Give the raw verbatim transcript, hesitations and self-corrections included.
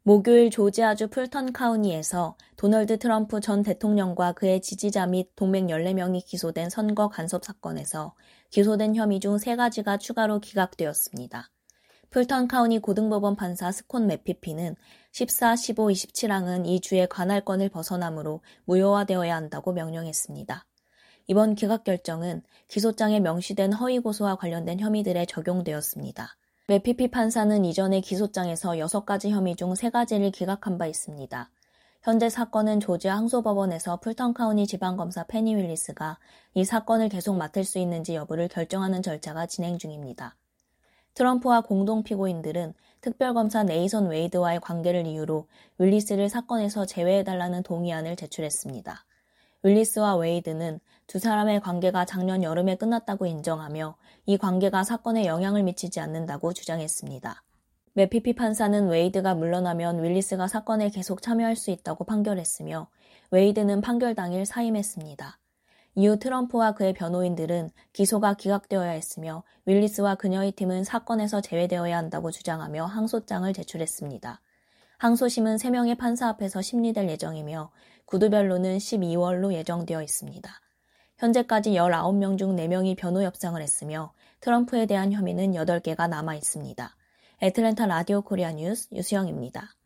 목요일 조지아주 풀턴 카운티에서 도널드 트럼프 전 대통령과 그의 지지자 및 동맹 열네 명이 기소된 선거 간섭 사건에서 기소된 혐의 중 세 가지가 추가로 기각되었습니다. 풀턴 카운티 고등법원 판사 스콧 매피피는 십사, 십오, 이십칠 항은 이 주의 관할권을 벗어나므로 무효화되어야 한다고 명령했습니다. 이번 기각 결정은 기소장에 명시된 허위 고소와 관련된 혐의들에 적용되었습니다. 매피피 판사는 이전에 기소장에서 여섯 가지 혐의 중 세 가지를 기각한 바 있습니다. 현재 사건은 조지아 항소법원에서 풀턴 카운티 지방검사 페니 윌리스가 이 사건을 계속 맡을 수 있는지 여부를 결정하는 절차가 진행 중입니다. 트럼프와 공동 피고인들은 특별검사 네이선 웨이드와의 관계를 이유로 윌리스를 사건에서 제외해달라는 동의안을 제출했습니다. 윌리스와 웨이드는 두 사람의 관계가 작년 여름에 끝났다고 인정하며 이 관계가 사건에 영향을 미치지 않는다고 주장했습니다. 매피피 판사는 웨이드가 물러나면 윌리스가 사건에 계속 참여할 수 있다고 판결했으며 웨이드는 판결 당일 사임했습니다. 이후 트럼프와 그의 변호인들은 기소가 기각되어야 했으며 윌리스와 그녀의 팀은 사건에서 제외되어야 한다고 주장하며 항소장을 제출했습니다. 항소심은 세 명의 판사 앞에서 심리될 예정이며 구두변론은 십이월로 예정되어 있습니다. 현재까지 열아홉 명 중 네 명이 변호 협상을 했으며 트럼프에 대한 혐의는 여덟 개가 남아 있습니다. 애틀랜타 라디오 코리아 뉴스 유수영입니다.